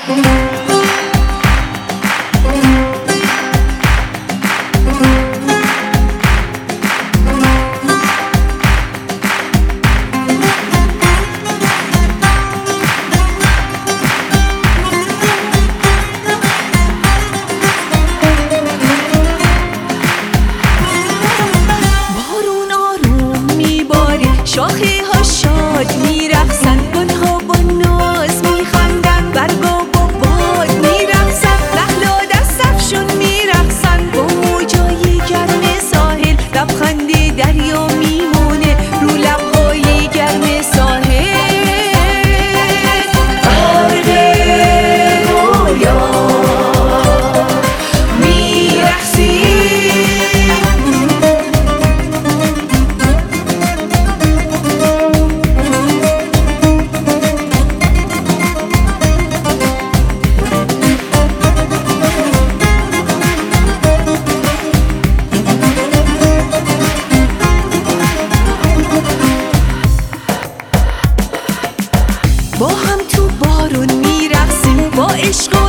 شاخه ها شاد میرقصن، گلها با ناز میخندن، برگا با باد میرقصن، نخلا دستفشون میرقصن، با موجای گرم ساحل لبخند دریا میمونه رو لبهای گرم ساحل. غرق رویا میرقصیم، با هم تو بارون میرقصیم، با عشق